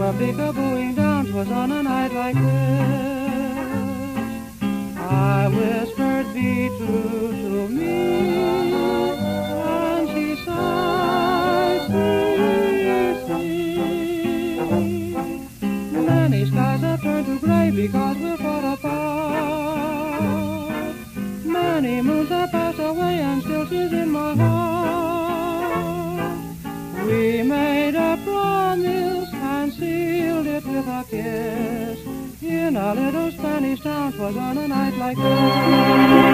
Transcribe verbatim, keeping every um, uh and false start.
a peekabooing down, 'twas on a night like this. I whispered, be true to me, and she sighed, see, see. Many skies have turned to gray because we're far apart. Many moons have passed away and still she's in my heart. We made a promise and sealed it with a kiss in a little Spanish town. 'Twas on a night like this.